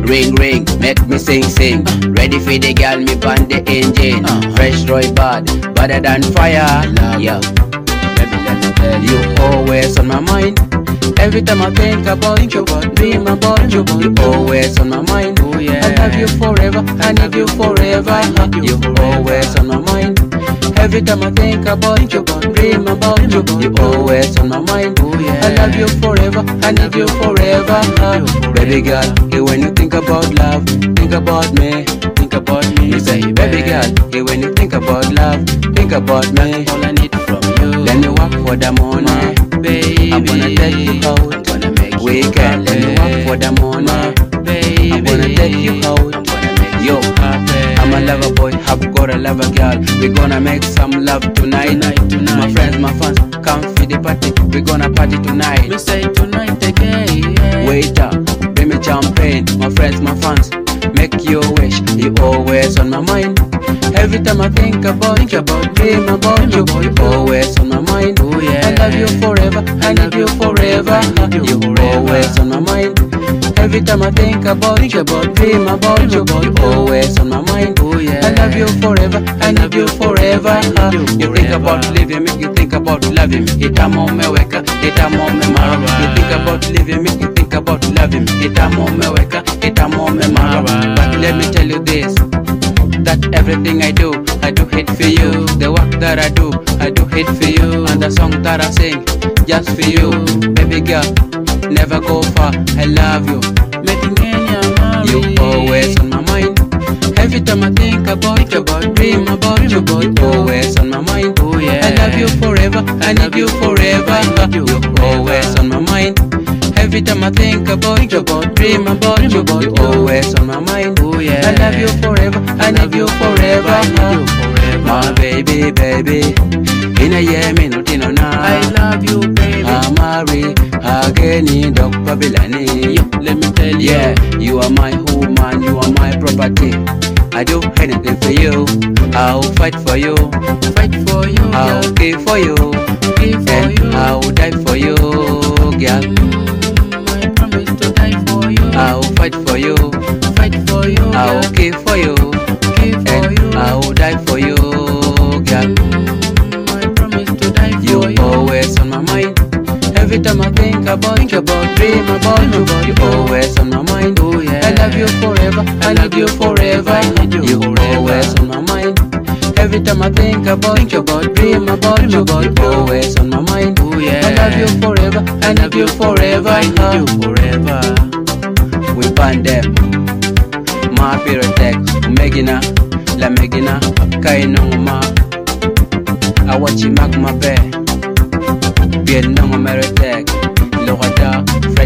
Ring ring, make me sing sing. Ready for the girl, me pan the engine. Fresh Roy bad, better than fire. Yeah, baby, let me tell you, always on my mind. Every time I think about you, dream about you, you always on my mind. Oh yeah, I love you forever, I need you forever. You always on my mind. Every time I think about you, dream about you, you always on my mind. Oh yeah, I love you forever, I need you forever. Baby girl, when you think about love, think about me, think about me. You say, baby girl, when you think about love, think about me. All I need from you. Let me work for the money, baby. I'm gonna take you out. I'm gonna make you weekend. Let me work for the money, baby. I'm gonna take you out. I'm gonna make you happy. I'm a lover boy, I've got a lover girl. We're gonna make some love tonight. My friends, my fans, come for the party. We're gonna party tonight. We say tonight again. Wait up, bring me champagne. My friends, my fans, make your wish. You always on my mind. Every time I think about you, dream about you, you always on my mind. Oh yeah, I love you forever, I need you forever. You always on my mind. Every time I think about you, dream about you, you always on my mind. Oh yeah, I love you forever, I need you forever. You think about leaving me, you think about loving me. Itamo me weka, itamo me mara. You think about leaving me, you think about loving me. Itamo me weka, itamo me mara. But let me tell you this, that everything I do it for you. The work that I do it for you. And the song that I sing, just for you. Baby girl, never go far, I love you. You always on my mind. Every time I think about you, dream about you, you always on my mind. Oh yeah, I love you forever, I need you forever. You always on my mind. Every time I think about you, dream about you, you always on my mind. Oh yeah, I love you forever, I need you forever. My baby, baby, in a year, me not in a night. I love you, baby. I'm married again in Doc Babilani. Let me tell you, yeah, you are my woman, you are my property. I do anything for you. I'll fight for you, I'll give for you, and I'll die for you, girl. I promise to die for you. I'll fight for you, I'll give for you, and I'll die for you, girl. I promise to die for you. You always on my mind. Every time I think about you, dream about you, you always on my mind. Oh yeah, I love you forever, I need you forever. You always on my mind. Every time I think about you, dream about you, you always on my mind. Oh yeah, I love you forever, I need you forever. I need you forever. We band them, my pyrotech, Megina, La Megina, Kainoma. I watch you mag my bed. Bien non Ameritek, Lorada,